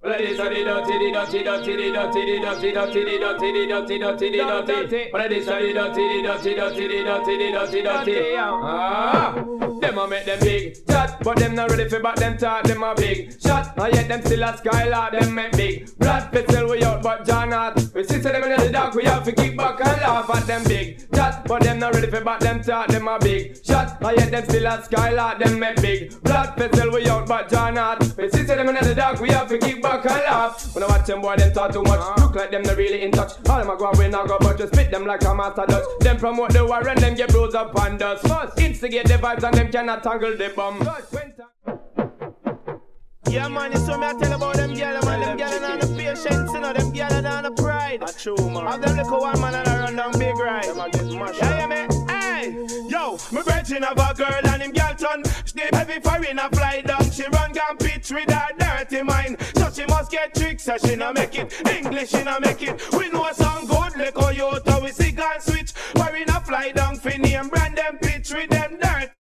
But it is dirty, dirty, dirty, dirty, dirty, dirty, dirty, dirty, dirty, dirty, dirty. But it is dirty, dirty, dirty, dirty, dirty, dirty, dirty. Ah, them a make them big shot, but them not ready for back them talk. Them a big shot, and yet them still a skylark. Them make big blood pencil we out, but John not. We see them in the dark, we have to kick back and laugh at them big shot, but them not ready for back them talk. Them a big shot, and yet them still a skylark. Them make big blood pencil we out, but John not. We see them in the dark, we have to kick back and laugh. When I watch them boy, them talk too much. Look like them not really in touch. All them a go and win, I go but just spit them like a master Dutch. Them promote the war and them get bruised up and dust. Must instigate the vibes and them cannot tangle the bum. Yeah man, it's what me I tell about them gyal, man. Them gyal on the patience, you know. Them gyal on the pride. That's true, man. Have them little one man and I run down big ride. Them a get mashed. Yeah, me. Hey, yo, my brethren have a girl and him gyal ton. She heavy for in a fly down. She run gun pitch with her dirty mind. So she must get tricks, so she no make it. English she no make it. We know sound good, like how you to we see gun switch. For in a fly down, finny and brand them pitch with them dirt.